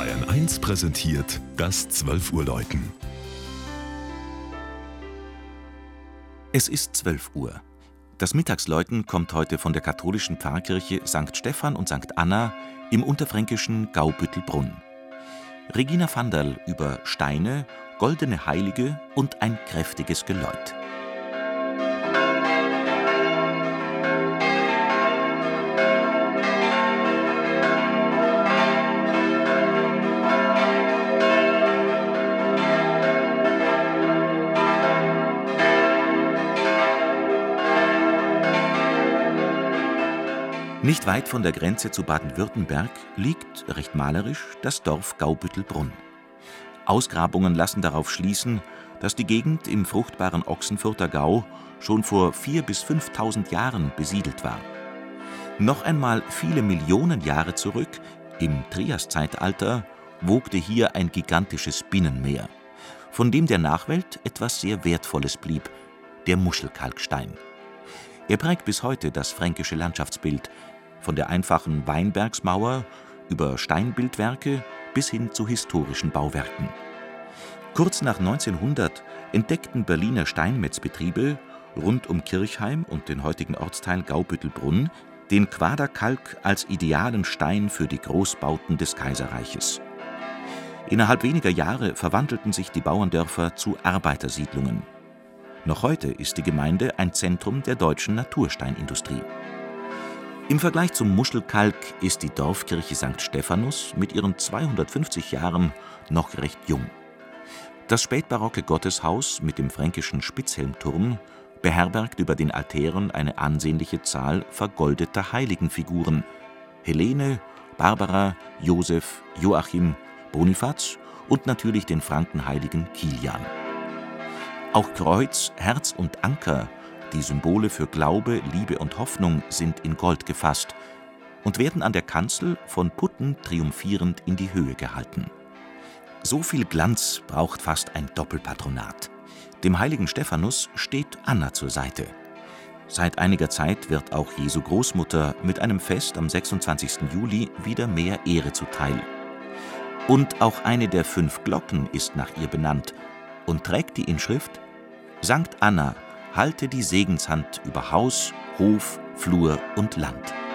Bayern 1 präsentiert das 12 Uhr Läuten. Es ist 12 Uhr. Das Mittagsläuten kommt heute von der katholischen Pfarrkirche St. Stephan und St. Anna im unterfränkischen Gaubüttelbrunn. Regina Vanderl über Steine, goldene Heilige und ein kräftiges Geläut. Nicht weit von der Grenze zu Baden-Württemberg liegt, recht malerisch, das Dorf Gaubüttelbrunn. Ausgrabungen lassen darauf schließen, dass die Gegend im fruchtbaren Ochsenfurter Gau schon vor 4.000 bis 5.000 Jahren besiedelt war. Noch einmal viele Millionen Jahre zurück, im Triaszeitalter, wogte hier ein gigantisches Binnenmeer, von dem der Nachwelt etwas sehr Wertvolles blieb: der Muschelkalkstein. Er prägt bis heute das fränkische Landschaftsbild, von der einfachen Weinbergsmauer über Steinbildwerke bis hin zu historischen Bauwerken. Kurz nach 1900 entdeckten Berliner Steinmetzbetriebe rund um Kirchheim und den heutigen Ortsteil Gaubüttelbrunn den Quaderkalk als idealen Stein für die Großbauten des Kaiserreiches. Innerhalb weniger Jahre verwandelten sich die Bauerndörfer zu Arbeitersiedlungen. Noch heute ist die Gemeinde ein Zentrum der deutschen Natursteinindustrie. Im Vergleich zum Muschelkalk ist die Dorfkirche St. Stephanus mit ihren 250 Jahren noch recht jung. Das spätbarocke Gotteshaus mit dem fränkischen Spitzhelmturm beherbergt über den Altären eine ansehnliche Zahl vergoldeter Heiligenfiguren: Helene, Barbara, Josef, Joachim, Bonifaz und natürlich den Frankenheiligen Kilian. Auch Kreuz, Herz und Anker, die Symbole für Glaube, Liebe und Hoffnung, sind in Gold gefasst und werden an der Kanzel von Putten triumphierend in die Höhe gehalten. So viel Glanz braucht fast ein Doppelpatronat. Dem heiligen Stephanus steht Anna zur Seite. Seit einiger Zeit wird auch Jesu Großmutter mit einem Fest am 26. Juli wieder mehr Ehre zuteil. Und auch eine der 5 Glocken ist nach ihr benannt und trägt die Inschrift: Sankt Anna, halte die Segenshand über Haus, Hof, Flur und Land.